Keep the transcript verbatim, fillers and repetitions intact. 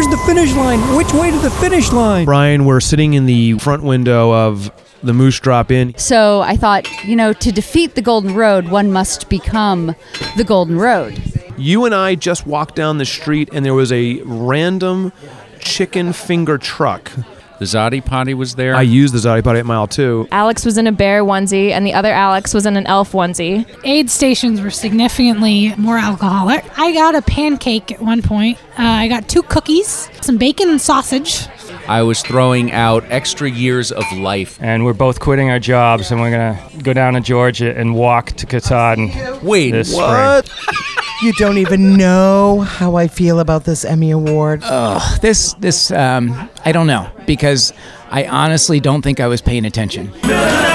Where's the finish line? Which way to the finish line? Brian, we're sitting in the front window of the Moose Drop Inn. So I thought, you know, to defeat the Golden Road, one must become the Golden Road. You and I just walked down the street and there was a random chicken finger truck. The Zodi Potty was there. I used the Zodi Potty at mile two. Alex was in a bear onesie, and the other Alex was in an elf onesie. Aid stations were significantly more alcoholic. I got a pancake at one point. Uh, I got two cookies, some bacon and sausage. I was throwing out extra years of life. And we're both quitting our jobs, and we're going to go down to Georgia and walk to Katahdin Wait, this what? spring. You don't even know how I feel about this Emmy Award. Ugh, this, this, um, I don't know, because I honestly don't think I was paying attention.